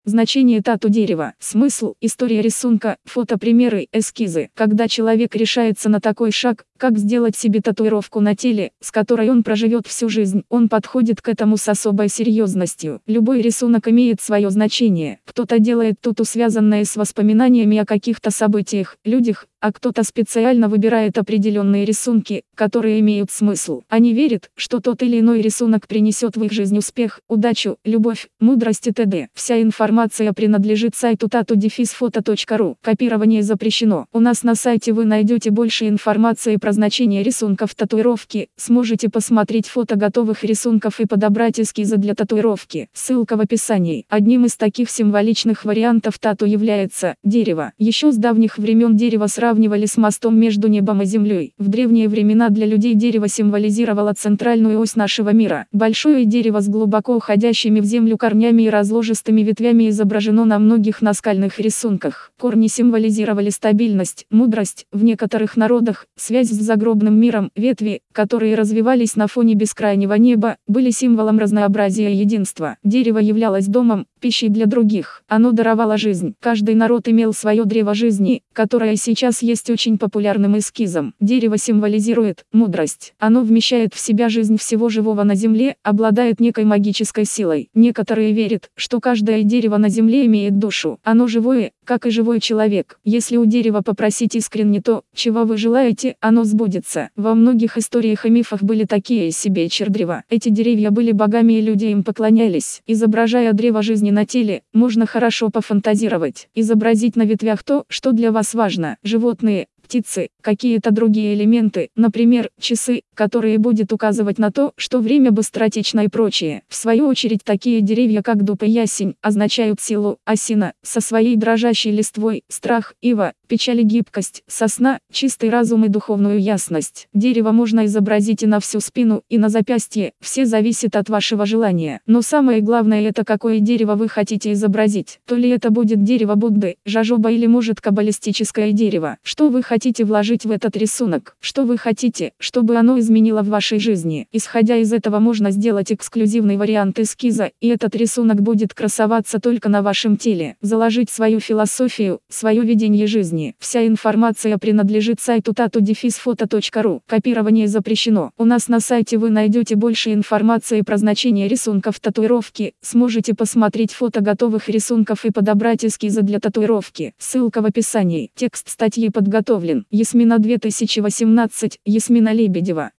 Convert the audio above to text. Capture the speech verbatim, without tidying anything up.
Значение тату дерева. Смысл, история рисунка, фотопримеры, эскизы. Когда человек решается на такой шаг, как сделать себе татуировку на теле, с которой он проживет всю жизнь, он подходит к этому с особой серьезностью. Любой рисунок имеет свое значение. Кто-то делает тату, связанное с воспоминаниями о каких-то событиях, людях, а кто-то специально выбирает определенные рисунки, которые имеют смысл. Они верят, что тот или иной рисунок принесет в их жизнь успех, удачу, любовь, мудрость и т.д. Вся информация принадлежит сайту тату дефис фото точка ру. Копирование запрещено. У нас на сайте вы найдете больше информации про значение рисунков татуировки, сможете посмотреть фото готовых рисунков и подобрать эскизы для татуировки. Ссылка в описании. Одним из таких символичных вариантов тату является дерево. Еще с давних времен дерево сравнивали с мостом между небом и землей. В древние времена для людей дерево символизировало центральную ось нашего мира. Большое дерево с глубоко уходящими в землю корнями и разложистыми ветвями изображено на многих наскальных рисунках. Корни символизировали стабильность, мудрость, в некоторых народах – связь с загробным миром. Ветви, которые развивались на фоне бескрайнего неба, были символом разнообразия и единства. Дерево являлось домом, пищей для других. Оно даровало жизнь. Каждый народ имел свое древо жизни, которое сейчас есть очень популярным эскизом. Дерево символизирует мудрость. Оно вмещает в себя жизнь всего живого на земле, обладает некой магической силой. Некоторые верят, что каждое дерево на земле имеет душу. Оно живое, как и живой человек. Если у дерева попросить искренне то, чего вы желаете, оно сбудется. Во многих историях и мифах были такие себе чердрева. Эти деревья были богами, и люди им поклонялись. Изображая древо жизни на теле, можно хорошо пофантазировать. Изобразить на ветвях то, что для вас важно. Животные, птицы, какие-то другие элементы, например, часы, которые будет указывать на то, что время быстротечно и прочее. В свою очередь такие деревья, как дуб и ясень, означают силу, осина, со своей дрожащей листвой, страх, ива, печаль и гибкость, сосна, чистый разум и духовную ясность. Дерево можно изобразить и на всю спину, и на запястье, все зависит от вашего желания. Но самое главное, это какое дерево вы хотите изобразить. То ли это будет дерево Будды, жожоба или может каббалистическое дерево. Что вы хотите вложить в этот рисунок? Что вы хотите, чтобы оно изменило в вашей жизни? Исходя из этого можно сделать эксклюзивный вариант эскиза, и этот рисунок будет красоваться только на вашем теле. Заложить свою философию, свое видение жизни. Вся информация принадлежит сайту тату дефис фото точка ру. Копирование запрещено. У нас на сайте вы найдете больше информации про значение рисунков татуировки, сможете посмотреть фото готовых рисунков и подобрать эскизы для татуировки. Ссылка в описании. Текст статьи подготовлен. Ясмина две тысячи восемнадцать. Ясмина Лебедева.